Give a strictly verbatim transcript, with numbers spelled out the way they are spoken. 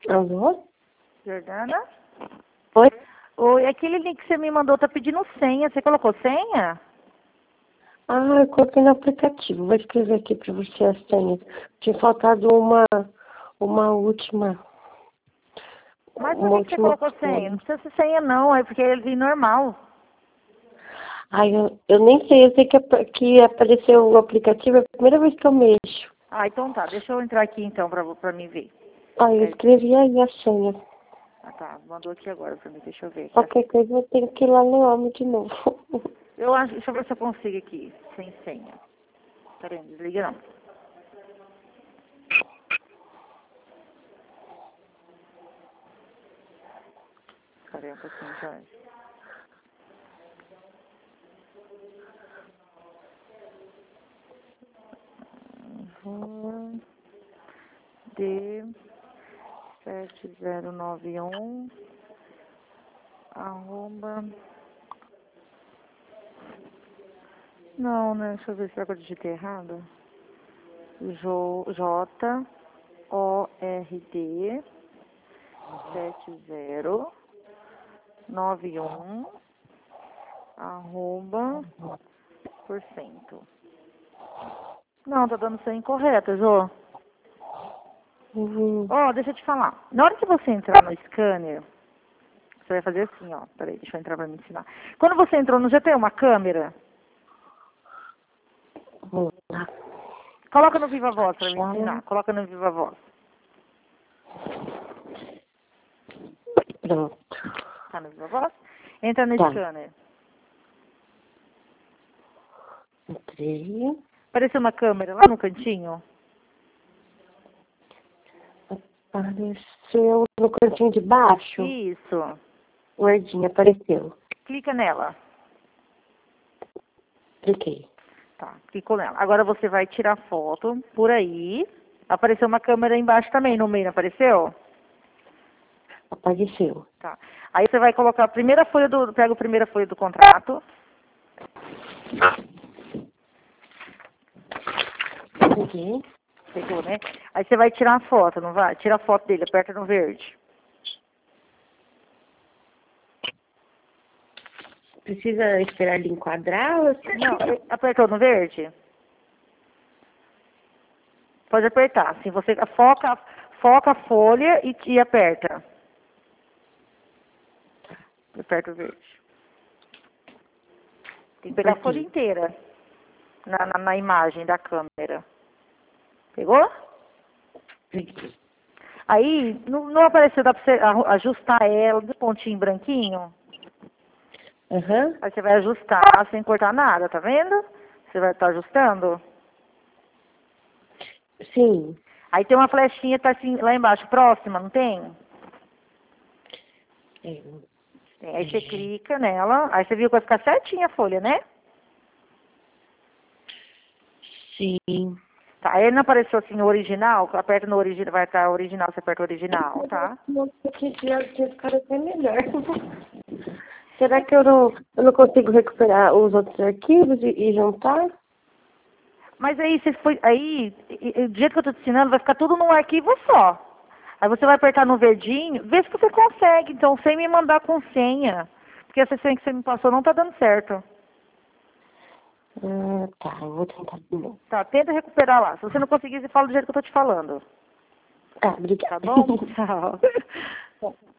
Alô? Jordana? Oi? Oi, aquele link que você me mandou tá pedindo senha. Você colocou senha? Ah, eu coloquei no aplicativo. Vou escrever aqui para você a senha. Tinha faltado uma, uma última. Mas por Uma que, que você última colocou senha? Não opção. precisa ser senha não, é porque ele vem normal. Ai, eu, eu nem sei, eu sei que, apa- que apareceu o aplicativo, é a primeira vez que eu mexo. Ah, então tá. Deixa eu entrar aqui então pra, pra mim ver. Ah, eu É, escrevi aí a senha. ah tá, mandou aqui agora pra mim. Deixa eu ver aqui. Qualquer coisa eu tenho que ir lá no homem de novo. Eu acho, deixa eu ver se eu consigo aqui, sem senha. Peraí, não desliga não. Peraí um pouquinho, Jorge. Uhum. D sete zero nove um arroba. Não, né? Deixa eu ver se eu digitei errado. Jo, J O R D sete zero nove um arroba por cento. Não, tá dando senha incorreta, Jô. Uhum. Ó, deixa eu te falar. Na hora que você entrar no scanner, você vai fazer assim, ó. Peraí, deixa eu entrar pra me ensinar. Quando você entrou, não já tem uma câmera? Vamos lá. Coloca no Viva Voz pra me ensinar. Coloca no Viva Voz. Pronto. Tá no Viva Voz? Entra no Tá. scanner. Entrei. Apareceu uma câmera lá no cantinho? Apareceu no cantinho de baixo. Isso. Wordinho apareceu. Clica nela. Cliquei. Tá, clicou nela. Agora você vai tirar foto por aí. Apareceu uma câmera embaixo também, no meio, não apareceu? Apareceu. Tá. Aí você vai colocar a primeira folha do... Pega a primeira folha do contrato. Peguei. Pegou, né? Aí você vai tirar a foto, não vai? Tira a foto dele, aperta no verde. Precisa esperar ele enquadrar? Ou... Não, eh, apertou no verde? Pode apertar. Assim, você foca, foca a folha e, e aperta. Aperta o verde. Tem que pegar a folha Apertei. inteira na, na, na imagem da câmera. Pegou? Peguei. Aí, não, não apareceu, dá pra você arru- ajustar ela do pontinho branquinho? Aham. Aí você vai ajustar sem cortar nada, tá vendo? Você vai estar ajustando. Sim. Aí tem uma flechinha, tá assim, lá embaixo, próxima, não tem? É. Tem. Aí você clica nela, aí você viu que vai ficar certinha a folha, né? Sim. Tá, aí não apareceu assim o original, aperta no original, vai estar original, você aperta o original, tá? Nossa, que dia tinha ficado até melhor. Será que eu não, eu não consigo recuperar os outros arquivos e, e juntar? Mas aí você foi, aí, e- e- do jeito que eu tô te ensinando, vai ficar tudo num arquivo só. Aí você vai apertar no verdinho, vê se você consegue, então, sem me mandar com senha. Porque essa senha que você me passou não tá dando certo. Ah, tá. Eu vou tentar de novo. Tá, tenta recuperar lá. Se você não conseguir, você fala do jeito que eu tô te falando. Tá, obrigada. Tá bom? Tchau.